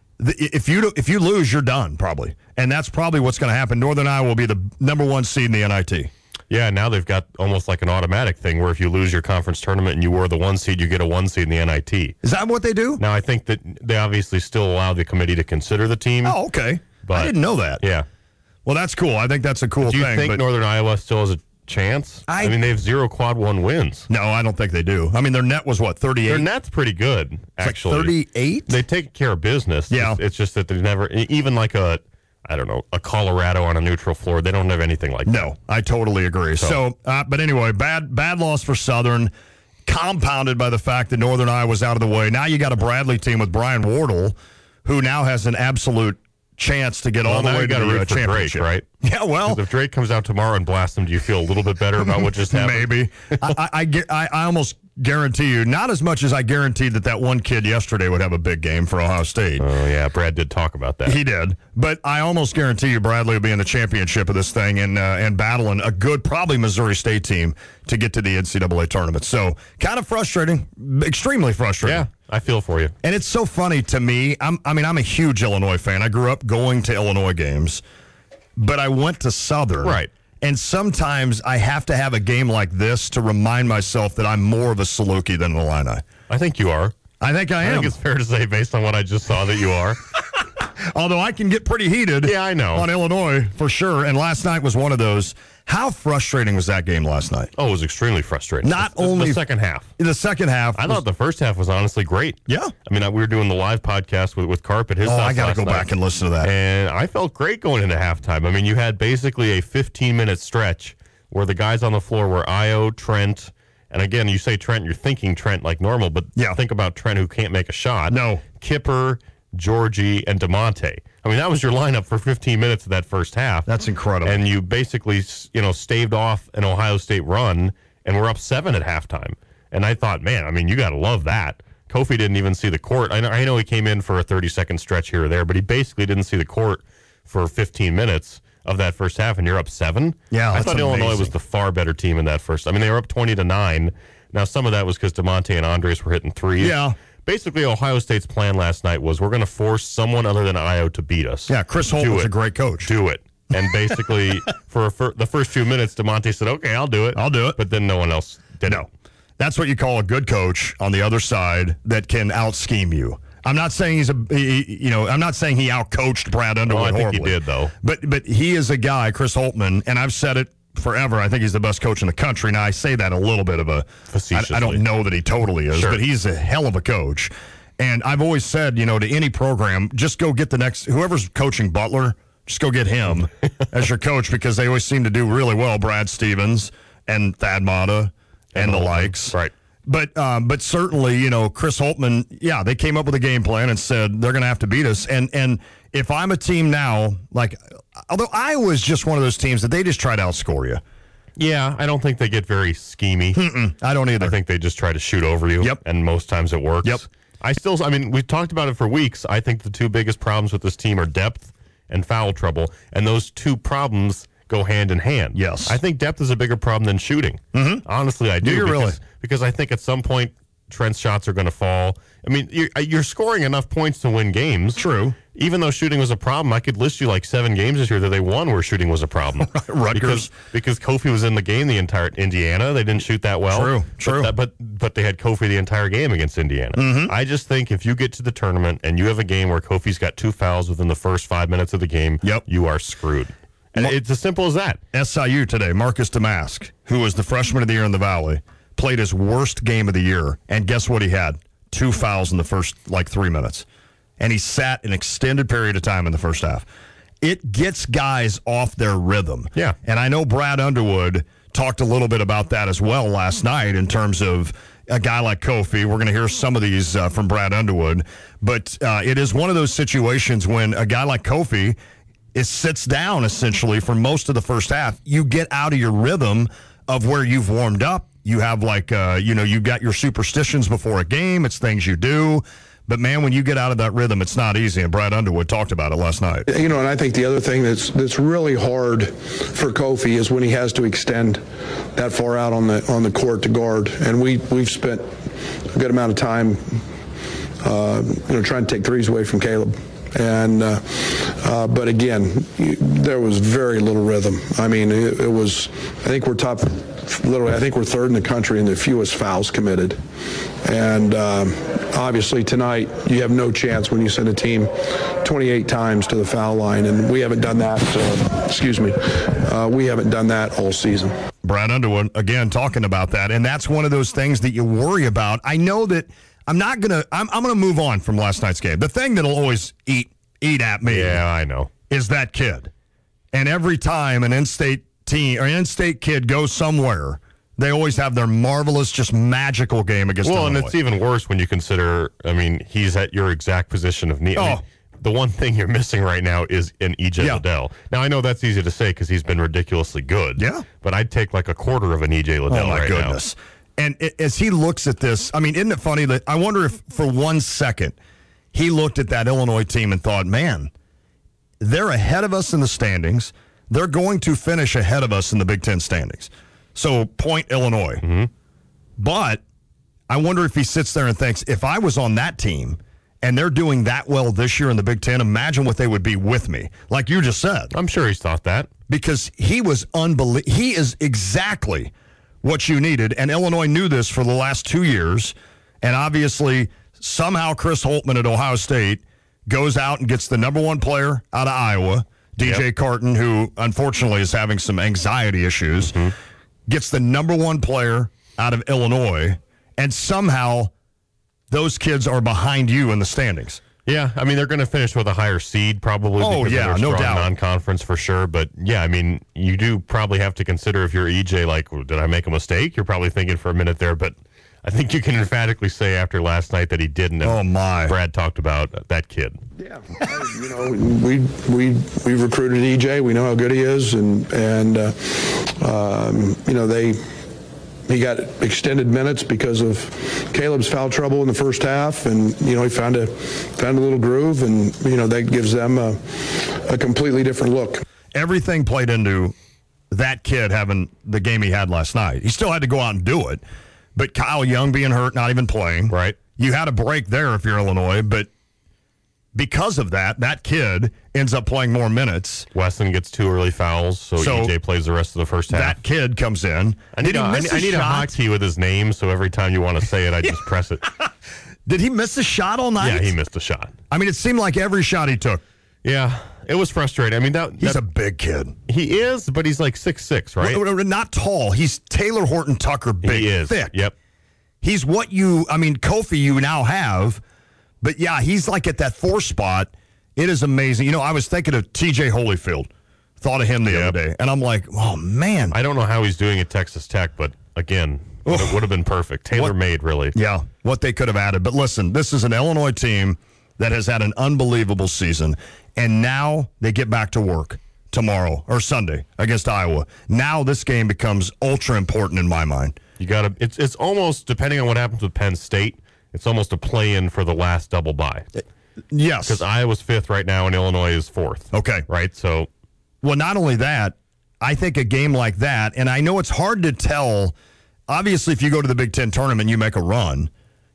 if you lose, you're done probably. And that's probably what's going to happen. Northern Iowa will be the number 1 seed in the NIT. Yeah, now they've got almost like an automatic thing where if you lose your conference tournament and you were the 1 seed, you get a 1 seed in the NIT. Is that what they do? Now, I think that they obviously still allow the committee to consider the team. Oh, okay. But, I didn't know that. Yeah. Well, that's cool. I think that's a cool thing. Do you think Northern Iowa still has a chance? I mean, they have 0 quad 1 wins. No, I don't think they do. I mean, their net was, 38? Their net's pretty good, actually. Like 38? They take care of business. Yeah. It's just that they never, even like a Colorado on a neutral floor. They don't have anything like that. No, I totally agree. So but anyway, bad loss for Southern, compounded by the fact that Northern Iowa was out of the way. Now you got a Bradley team with Brian Wardle, who now has an absolute chance to get all the way to the championship. Drake, right? Yeah, well, if Drake comes out tomorrow and blasts him, do you feel a little bit better about what just happened? Maybe. I almost guarantee you, not as much as I guaranteed that one kid yesterday would have a big game for Ohio State. Oh, yeah, Brad did talk about that. He did. But I almost guarantee you Bradley will be in the championship of this thing and battling a good, probably Missouri State team to get to the NCAA tournament. So kind of frustrating, extremely frustrating. Yeah, I feel for you. And it's so funny to me. I'm a huge Illinois fan. I grew up going to Illinois games, but I went to Southern. Right. And sometimes I have to have a game like this to remind myself that I'm more of a Saluki than an Illini. I think you are. I think I am. I think it's fair to say, based on what I just saw, that you are. Although I can get pretty heated. Yeah, I know. On Illinois, for sure. And last night was one of those. How frustrating was that game last night? Oh, it was extremely frustrating. Only the second half. The second half. I thought the first half was honestly great. Yeah. I mean, we were doing the live podcast with Carp at his house. I got to go back and listen to that. And I felt great going into halftime. I mean, you had basically a 15-minute stretch where the guys on the floor were Io, Trent, and again, you say Trent, you're thinking Trent like normal, but think about Trent who can't make a shot. No. Kipper, Georgie, and DeMonte. I mean, that was your lineup for 15 minutes of that first half. That's incredible. And you basically, staved off an Ohio State run, and we're up 7 at halftime. And I thought, man, I mean, you got to love that. Kofi didn't even see the court. I know he came in for a 30-second stretch here or there, but he basically didn't see the court for 15 minutes of that first half, and you're up 7. Yeah, I thought Illinois was the far better team in that first. I mean, they were up 20-9. Now, some of that was because DeMonte and Andres were hitting threes. Yeah. Basically, Ohio State's plan last night was we're going to force someone other than Io to beat us. Yeah, Chris Holt was a great coach. Do it. And basically, for the first few minutes, DeMonte said, okay, I'll do it. But then no one else did. No. That's what you call a good coach on the other side that can out-scheme you. I'm not saying I'm not saying he out-coached Brad Underwood horribly. I think he did, though. But he is a guy, Chris Holtmann, and I've said it forever. I think he's the best coach in the country. Now, I say that a little bit of a facetiously. I don't know that he totally is, but he's a hell of a coach. And I've always said, to any program, just go get the next, whoever's coaching Butler, just go get him as your coach because they always seem to do really well. Brad Stevens and Thad Matta and the likes. Right. But certainly, Chris Holtmann, they came up with a game plan and said they're going to have to beat us. And if I'm a team now, although Iowa is just one of those teams that they just try to outscore you. Yeah, I don't think they get very schemy. I don't either. I think they just try to shoot over you. Yep. And most times it works. Yep. We've talked about it for weeks. I think the two biggest problems with this team are depth and foul trouble. And those two problems go hand in hand. Yes. I think depth is a bigger problem than shooting. Mm-hmm. Honestly, I do. Really? Because I think at some point Trent's shots are going to fall. I mean, you're scoring enough points to win games. True. Even though shooting was a problem, I could list you like 7 games this year that they won where shooting was a problem. Rutgers. Because Kofi was in the game the entire Indiana. They didn't shoot that well. True. But they had Kofi the entire game against Indiana. Mm-hmm. I just think if you get to the tournament and you have a game where Kofi's got 2 fouls within the first 5 minutes of the game, you are screwed. And it's as simple as that. SIU today, Marcus Damask, who was the freshman of the year in the Valley, played his worst game of the year. And guess what he had? 2 fouls in the first, 3 minutes. And he sat an extended period of time in the first half. It gets guys off their rhythm. Yeah. And I know Brad Underwood talked a little bit about that as well last night in terms of a guy like Kofi. We're going to hear some of these from Brad Underwood. But it is one of those situations when a guy like Kofi sits down essentially for most of the first half. You get out of your rhythm of where you've warmed up. You have you've got your superstitions before a game. It's things you do. But, man, when you get out of that rhythm, it's not easy, and Brad Underwood talked about it last night. And I think the other thing that's really hard for Kofi is when he has to extend that far out on the court to guard. And we've spent a good amount of time, trying to take threes away from Caleb. And but again, there was very little rhythm. I mean, it was. I think we're top. Literally, I think we're third in the country in the fewest fouls committed. And obviously tonight, you have no chance when you send a team 28 times to the foul line, and we haven't done that. We haven't done that all season. Brad Underwood again talking about that, and that's one of those things that you worry about. I know that. I'm gonna move on from last night's game. The thing that'll always eat at me, yeah, I know, is that kid. And every time an in-state team or an in-state kid goes somewhere, they always have their marvelous, just magical game against Illinois. And it's even worse when you consider, he's at your exact position of need. The one thing you're missing right now is an E.J. Liddell. Now, I know that's easy to say because he's been ridiculously good. Yeah. But I'd take like a quarter of an E.J. Liddell right now. Oh, my goodness. And as he looks at this, isn't it funny that I wonder if for 1 second he looked at that Illinois team and thought, man, they're ahead of us in the standings. They're going to finish ahead of us in the Big Ten standings. So point Illinois. Mm-hmm. But I wonder if he sits there and thinks, if I was on that team and they're doing that well this year in the Big Ten, imagine what they would be with me. Like you just said. I'm sure he's thought that. Because he was unbelievable. He is exactly what you needed, and Illinois knew this for the last 2 years, and obviously somehow Chris Holtmann at Ohio State goes out and gets the number 1 player out of Iowa, DJ Carton, who unfortunately is having some anxiety issues, gets the number 1 player out of Illinois, and somehow those kids are behind you in the standings. Yeah, they're going to finish with a higher seed probably. Oh, yeah, no doubt. Non-conference for sure. But, yeah, you do probably have to consider if you're EJ, like, did I make a mistake? You're probably thinking for a minute there. But I think you can emphatically say after last night that he didn't. Oh, my. Brad talked about that kid. Yeah. We recruited EJ. We know how good he is. He got extended minutes because of Caleb's foul trouble in the first half, and he found a little groove, and that gives them a completely different look. Everything played into that kid having the game he had last night. He still had to go out and do it, but Kyle Young being hurt, not even playing. Right. You had a break there if you're Illinois, but because of that kid ends up playing more minutes. Wesson gets 2 early fouls, so EJ plays the rest of the first half. That kid comes in. I need a hotkey with his name, so every time you want to say it, I just press it. Did he miss a shot all night? Yeah, he missed a shot. It seemed like every shot he took. Yeah, it was frustrating. He's a big kid. He is, but he's like 6'6", right? Not tall. He's Taylor Horton Tucker big. He is. Thick. Yep. He's what Kofi you now have. But, yeah, he's like at that 4 spot. It is amazing. I was thinking of TJ Holyfield. Thought of him the other day. And I'm like, oh, man. I don't know how he's doing at Texas Tech, but, again, it would have been perfect. Tailor-made, really. Yeah, what they could have added. But, listen, this is an Illinois team that has had an unbelievable season. And now they get back to work tomorrow or Sunday against Iowa. Now this game becomes ultra important in my mind. You got to. It's almost, depending on what happens with Penn State, it's almost a play-in for the last double bye. Yes. Because Iowa's 5th right now and Illinois is 4th. Okay. Right? So. Well, not only that, I think a game like that, and I know it's hard to tell. Obviously, if you go to the Big Ten tournament, you make a run.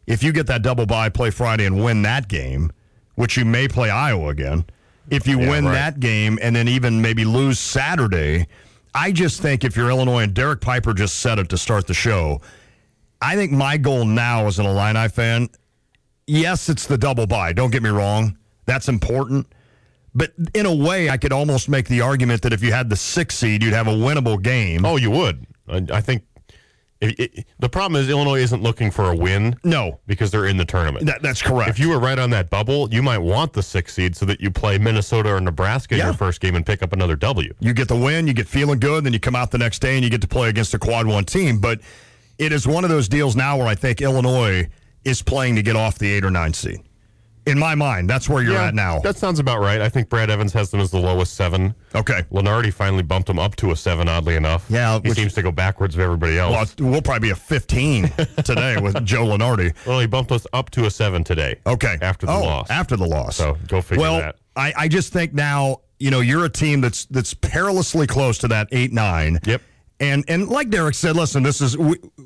if you get that double bye, play Friday and win that game, which you may play Iowa again, if you win that game and then even maybe lose Saturday, I just think if you're Illinois, and Derek Piper just said it to start the show, I think my goal now as an Illini fan, yes, it's the double bye. Don't get me wrong. That's important. But in a way, I could almost make the argument that if you had the 6th seed, you'd have a winnable game. Oh, you would. I think the problem is Illinois isn't looking for a win. No. Because they're in the tournament. That's correct. If you were right on that bubble, you might want the 6th seed so that you play Minnesota or Nebraska in your first game and pick up another W. You get the win, you get feeling good, then you come out the next day and you get to play against a quad 1 team. But it is one of those deals now where I think Illinois is playing to get off the 8 or 9 seed. In my mind, that's where you're at now. That sounds about right. I think Brad Evans has them as the lowest 7. Okay. Lenardi finally bumped them up to a 7, oddly enough. Yeah. He seems to go backwards of everybody else. Well, we'll probably be a 15 today with Joe Lenardi. Well, he bumped us up to a 7 today. Okay. After the loss. After the loss. So go figure that. I just think now, you're a team that's perilously close to that 8-9. Yep. And like Derek said, listen, this is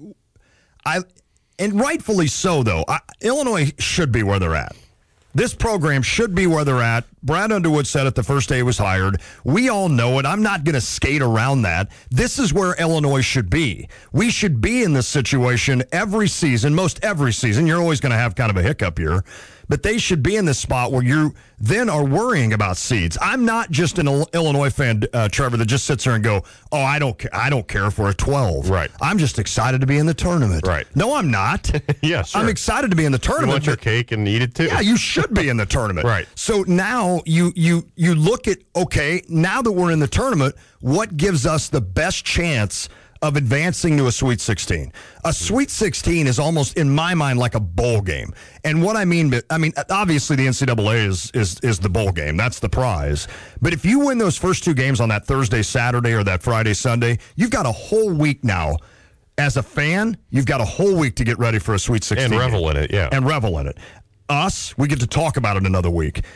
and rightfully so, though. Illinois should be where they're at. This program should be where they're at. Brad Underwood said it the first day he was hired. We all know it. I'm not going to skate around that. This is where Illinois should be. We should be in this situation every season, most every season. You're always going to have kind of a hiccup here. But they should be in this spot where you then are worrying about seeds. I'm not just an Illinois fan, Trevor, that just sits there and go, oh, I don't care if we're a 12. Right. I'm just excited to be in the tournament. Right. No, I'm not. Yeah, sure. I'm excited to be in the tournament. You want your cake and eat it too. Yeah, you should be in the tournament. Right. So now you look at, okay, now that we're in the tournament, what gives us the best chance of advancing to a Sweet 16? A Sweet 16 is almost, in my mind, like a bowl game. And what I mean, obviously the NCAA is the bowl game. That's the prize. But if you win those first 2 games on that Thursday, Saturday, or that Friday, Sunday, you've got a whole week now. As a fan, you've got a whole week to get ready for a Sweet 16 and revel in it, yeah. And revel in it. Us, we get to talk about it another week.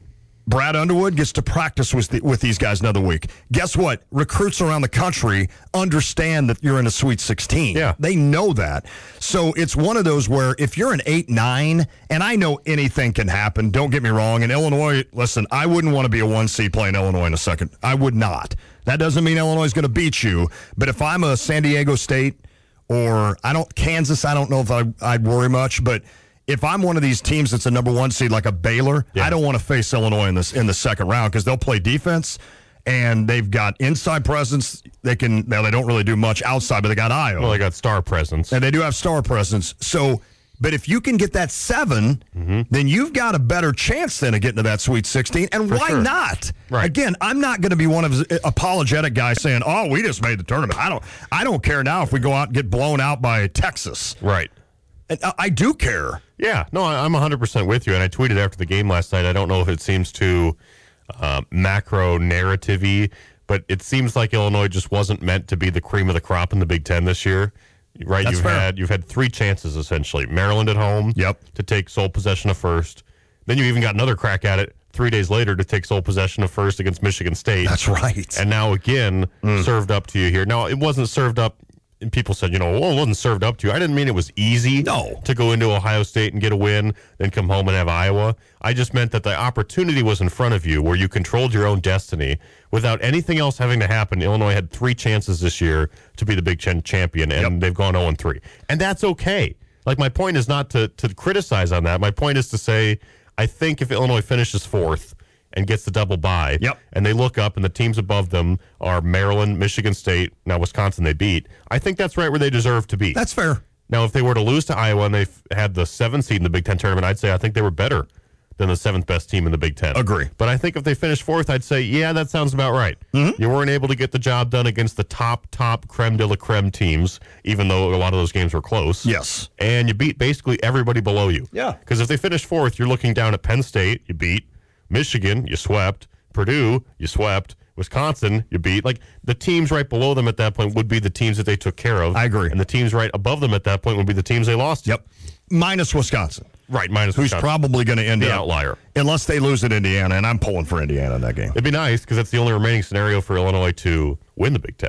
Brad Underwood gets to practice with these guys another week. Guess what? Recruits around the country understand that you're in a Sweet 16. Yeah. They know that. So it's one of those where if you're an 8-9, and I know anything can happen, don't get me wrong. In Illinois, listen, I wouldn't want to be a 1 seed playing Illinois in a second. I would not. That doesn't mean Illinois is going to beat you. But if I'm a San Diego State or Kansas, I don't know if I'd worry much, but if I'm one of these teams that's a number 1 seed like a Baylor, I don't want to face Illinois in the second round because they'll play defense and they've got inside presence. They don't really do much outside, but they got Iowa. Well, they got star presence. And they do have star presence. So, but if you can get that 7, then you've got a better chance then of getting to that Sweet 16. And why not? Right. Again, I'm not going to be one of the apologetic guys saying, "Oh, we just made the tournament." I don't care now if we go out and get blown out by Texas. Right. And I do care. Yeah, no, I'm 100% with you. And I tweeted after the game last night. I don't know if it seems too macro narrative-y, but it seems like Illinois just wasn't meant to be the cream of the crop in the Big Ten this year. Right? That's You've had 3 chances essentially. Maryland at home, to take sole possession of first. Then you even got another crack at it 3 days later to take sole possession of first against Michigan State. That's right. And now again served up to you here. Now it wasn't served up. And people said, it wasn't served up to you. I didn't mean it was easy to go into Ohio State and get a win, then come home and have Iowa. I just meant that the opportunity was in front of you where you controlled your own destiny without anything else having to happen. Illinois had 3 chances this year to be the Big Ten champion, and they've gone 0-3. And that's okay. Like, my point is not to criticize on that. My point is to say, I think if Illinois finishes 4th, and gets the double bye, and they look up and the teams above them are Maryland, Michigan State, now Wisconsin they beat, I think that's right where they deserve to be. That's fair. Now, if they were to lose to Iowa and they had the 7th seed in the Big Ten tournament, I'd say I think they were better than the 7th best team in the Big Ten. Agree. But I think if they finished 4th, I'd say, yeah, that sounds about right. You weren't able to get the job done against the top creme de la creme teams, even though a lot of those games were close. Yes. And you beat basically everybody below you. Yeah. Because if they finish 4th, you're looking down at Penn State, you beat. Michigan, you swept. Purdue, you swept. Wisconsin, you beat. Like, the teams right below them at that point would be the teams that they took care of. I agree. And the teams right above them at that point would be the teams they lost. Yep. Minus Wisconsin. Right, minus Wisconsin. Who's probably going to end the up outlier. Unless they lose at Indiana, and I'm pulling for Indiana in that game. It'd be nice because that's the only remaining scenario for Illinois to win the Big Ten.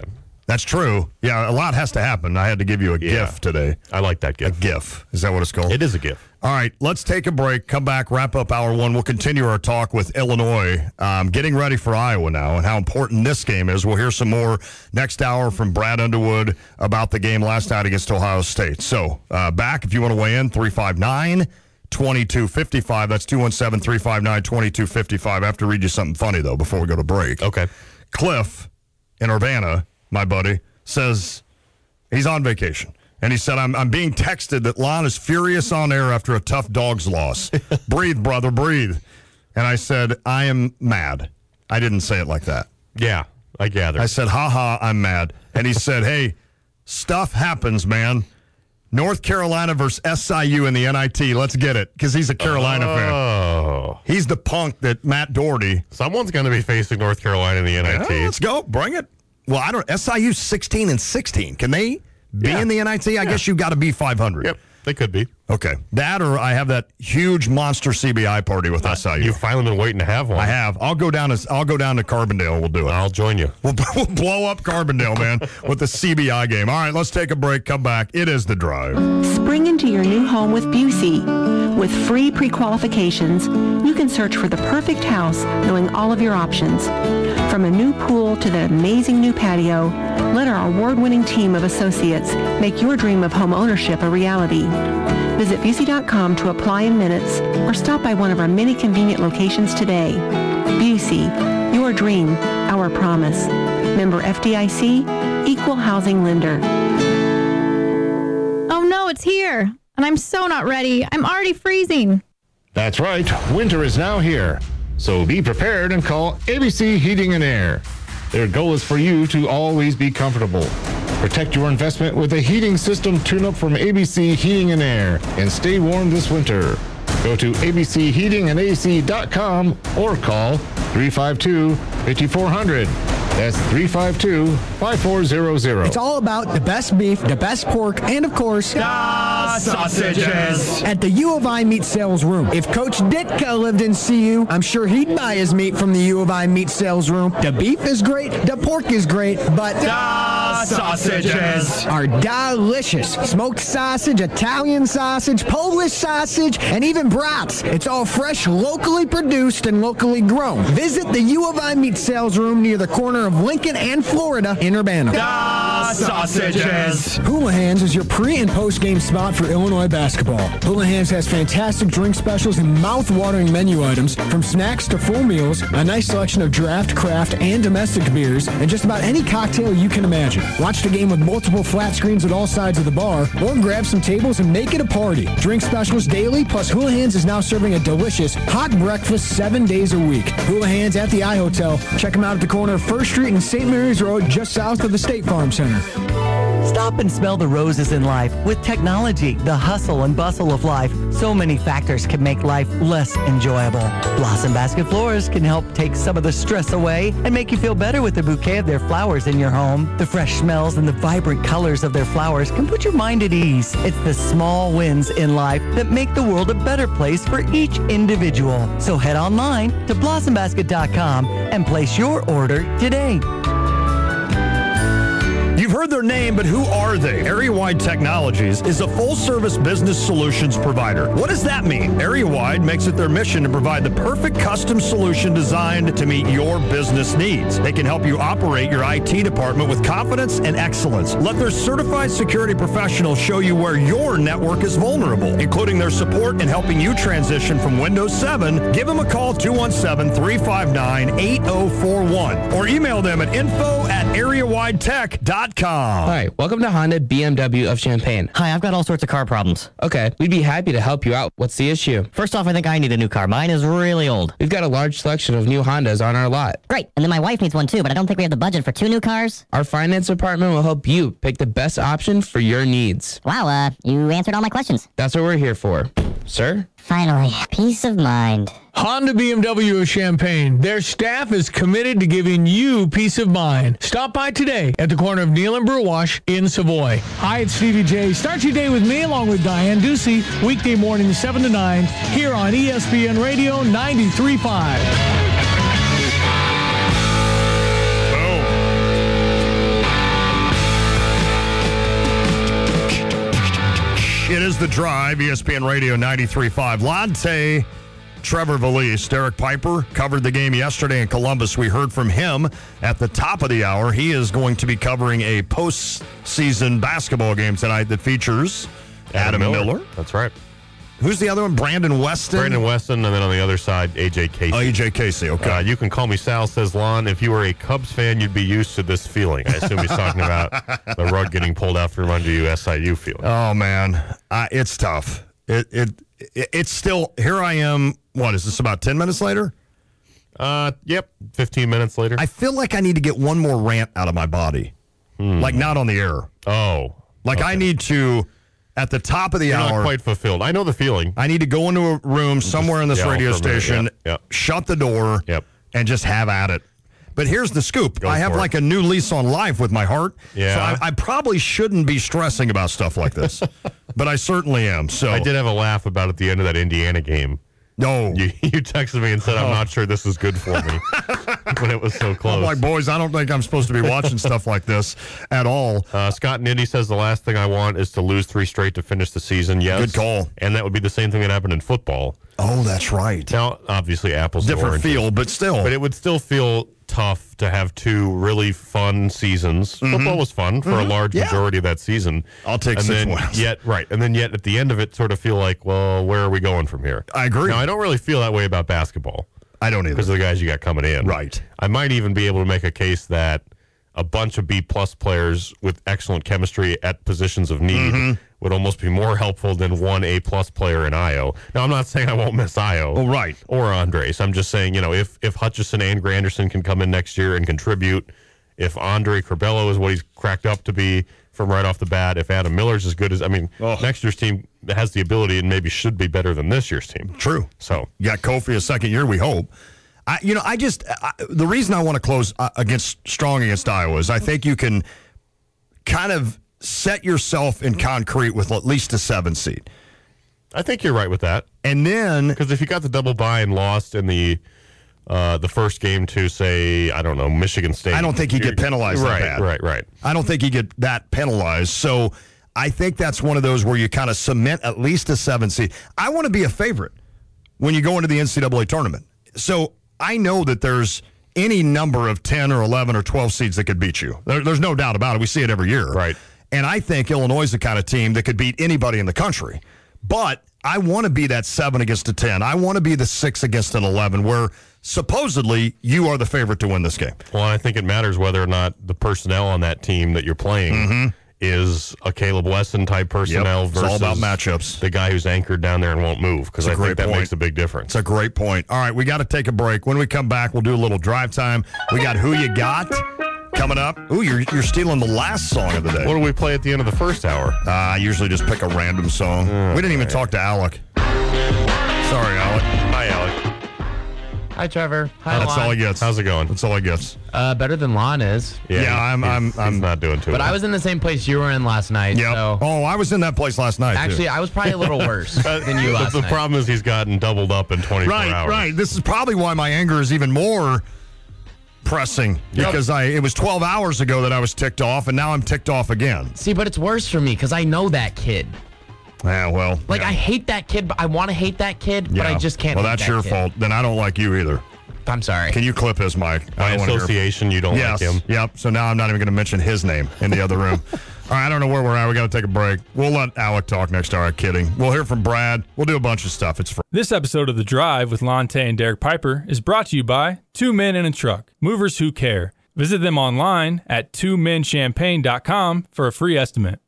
That's true. Yeah, a lot has to happen. I had to give you a GIF today. I like that GIF. A GIF. Is that what it's called? It is a GIF. All right, let's take a break, come back, wrap up hour one. We'll continue our talk with Illinois, getting ready for Iowa now and how important this game is. We'll hear some more next hour from Brad Underwood about the game last night against Ohio State. So back, if you want to weigh in, 359-2255. That's 217-359-2255. I have to read you something funny, though, before we go to break. Okay. Cliff in Urbana, my buddy, says he's on vacation. And he said, I'm being texted that Lon is furious on air after a tough Dogs loss. Breathe, brother, breathe. And I said, I am mad. I didn't say it like that. Yeah, I gather. I said, I'm mad. And he said, hey, stuff happens, man. North Carolina versus SIU in the NIT. Let's get it, because he's a Carolina fan. He's the punk that Matt Doherty. Someone's going to be facing North Carolina in the NIT. Yeah, let's go. Bring it. Well, I don't. SIU 16-16. Can they be in the NIT? I guess you've got to be 500. Yep, they could be. Okay. That, or I have that huge monster CBI party with SIU. You've finally been waiting to have one. I have. I'll go down to Carbondale. We'll do it. I'll join you. We'll blow up Carbondale, man, with the CBI game. All right, let's take a break. Come back. It is The Drive. Spring into your new home with Busey. With free pre-qualifications, you can search for the perfect house, knowing all of your options. From a new pool to the amazing new patio, let our award-winning team of associates make your dream of home ownership a reality. Visit Busey.com to apply in minutes or stop by one of our many convenient locations today. Busey, your dream, our promise. Member FDIC, Equal Housing Lender. Oh no, it's here. And I'm so not ready. I'm already freezing. That's right. Winter is now here. So be prepared and call ABC Heating and Air. Their goal is for you to always be comfortable. Protect your investment with a heating system tune-up from ABC Heating and Air and stay warm this winter. Go to abcheatingandac.com or call 352-5400. That's 352-5400. It's all about the best beef, the best pork, and of course, the sausages. At the U of I Meat Sales Room. If Coach Ditka lived in CU, I'm sure he'd buy his meat from the U of I Meat Sales Room. The beef is great, the pork is great, but the sausages are delicious. Smoked sausage, Italian sausage, Polish sausage, and even brats. It's all fresh, locally produced, and locally grown. Visit the U of I Meat Sales Room near the corner of Lincoln and Florida in Urbana. The sausages. Houlihan's is your pre- and post-game spot for Illinois basketball. Houlihan's has fantastic drink specials and mouth-watering menu items, from snacks to full meals, a nice selection of draft, craft, and domestic beers, and just about any cocktail you can imagine. Watch the game with multiple flat screens at all sides of the bar, or grab some tables and make it a party. Drink specials daily, plus Houlihan's is now serving a delicious hot breakfast 7 days a week. Houlihan's at the iHotel. Check them out at the corner of 1st Street and St. Mary's Road, just south of the State Farm Center. Stop and smell the roses in life. With technology, the hustle and bustle of life, so many factors can make life less enjoyable. Blossom Basket Florist can help take some of the stress away and make you feel better with a bouquet of their flowers in your home. The fresh smells and the vibrant colors of their flowers can put your mind at ease. It's the small wins in life that make the world a better place for each individual. So head online to blossombasket.com and place your order today. You've heard their name, but who are they? Area-Wide Technologies is a full-service business solutions provider. What does that mean? Area-Wide makes it their mission to provide the perfect custom solution designed to meet your business needs. They can help you operate your IT department with confidence and excellence. Let their certified security professionals show you where your network is vulnerable, including their support in helping you transition from Windows 7. Give them a call, 217-359-8041, or email them at info@areawidetech.com. Hi, welcome to Honda BMW of Champaign. Hi, I've got all sorts of car problems. Okay, we'd be happy to help you out. What's the issue? First off, I think I need a new car. Mine is really old. We've got a large selection of new Hondas on our lot. Great, and then my wife needs one too, but I don't think we have the budget for 2 new cars. Our finance department will help you pick the best option for your needs. Wow, you answered all my questions. That's what we're here for. Sir? Finally, peace of mind. Honda BMW of Champaign. Their staff is committed to giving you peace of mind. Stop by today at the corner of Neal and Burwash in Savoy. Hi, it's Stevie J. Start your day with me along with Diane Ducey, weekday morning 7 to 9 here on ESPN Radio 93.5. is The Drive, ESPN Radio 93.5. Lante, Trevor Valise, Derek Piper covered the game yesterday in Columbus. We heard from him at the top of the hour. He is going to be covering a postseason basketball game tonight that features Adam Miller. That's right. Who's the other one? Brandon Weston? Brandon Weston, and then on the other side, A.J. Casey. Oh, A.J. Casey, okay. You can call me Sal, says Lon. If you were a Cubs fan, you'd be used to this feeling. I assume he's talking about the rug getting pulled out from under you SIU feeling. Oh, man. It's tough. It's still, here I am, what, is this about 10 minutes later? Yep, 15 minutes later. I feel like I need to get one more rant out of my body. Like not on the air. Oh. Like I need to... At the top of the You're hour. Not quite fulfilled. I know the feeling. I need to go into a room somewhere in this radio station, shut the door, and just have at it. But here's the scoop. I have like a new lease on life with my heart. Yeah. So I probably shouldn't be stressing about stuff like this. But I certainly am. So I did have a laugh about at the end of that Indiana game. No. You texted me and said, I'm not sure this is good for me. When it was so close. I'm like, boys, I don't think I'm supposed to be watching stuff like this at all. Scott Nitti says the last thing I want is to lose 3 straight to finish the season. Yes. Good call. And that would be the same thing that happened in football. Oh, that's right. Now, obviously, apples and different oranges. field, but still. But it would still feel tough to have 2 really fun seasons. Football was fun for a large majority of that season. I'll take 6 wins. And then yet at the end of it, sort of feel like, well, where are we going from here? I agree. Now, I don't really feel that way about basketball. I don't either. Because of the guys you got coming in. Right. I might even be able to make a case that a bunch of B-plus players with excellent chemistry at positions of need would almost be more helpful than one A-plus player in Io. Now, I'm not saying I won't miss Io. Oh, right. Or Andres. I'm just saying, if Hutchison and Granderson can come in next year and contribute, if Andre Curbelo is what he's cracked up to be from right off the bat, if Adam Miller's as good as, next year's team has the ability and maybe should be better than this year's team. True. So you got Kofi a second year, we hope. The reason I want to close strong against Iowa is I think you can kind of set yourself in concrete with at least a 7 seed. I think you're right with that. And then, because if you got the double bye and lost in the first game to, say, I don't know, Michigan State, I don't think he'd get penalized that bad. Right. I don't think he'd get that penalized. So I think that's one of those where you kind of cement at least a 7 seed. I want to be a favorite when you go into the NCAA tournament. So I know that there's any number of 10 or 11 or 12 seeds that could beat you. There's no doubt about it. We see it every year. Right. And I think Illinois is the kind of team that could beat anybody in the country. But I want to be that 7 against a 10. I want to be the 6 against an 11 where supposedly you are the favorite to win this game. Well, I think it matters whether or not the personnel on that team that you're playing is a Caleb Wesson type personnel versus it's all about matchups. The guy who's anchored down there and won't move, because I think that makes a big difference. It's a great point. All right, we got to take a break. When we come back, we'll do a little drive time. We got Who You Got coming up. Ooh, you're stealing the last song of the day. What do we play at the end of the first hour? I usually just pick a random song. We didn't even talk to Alec. Sorry, Alec. Hi, Alec. Hi, Trevor. Hi, That's Lon. all he gets. How's it going? That's all he gets. Better than Lon is. I'm not doing too But well. I was in the same place you were in last night. Yep. So. Oh, I was in that place last night, Actually, too. I was probably a little worse than you last The night. problem is he's gotten doubled up in 24 hours. Right. This is probably why my anger is even more pressing, because it was 12 hours ago that I was ticked off, and now I'm ticked off again. See, but it's worse for me because I know that kid. Yeah, well. Like, I hate that kid, but I want to hate that kid, but I just can't Well, hate that's that your kid. fault. Then I don't like you either. I'm sorry. Can you clip his mic? By association, you don't like him. Yep. So now I'm not even going to mention his name in the other room. All right, I don't know where we're at. We got to take a break. We'll let Alec talk next hour. Kidding. We'll hear from Brad. We'll do a bunch of stuff. It's free. This episode of The Drive with Lante and Derek Piper is brought to you by 2 Men in a Truck, movers who care. Visit them online at 2menchampagne.com for a free estimate.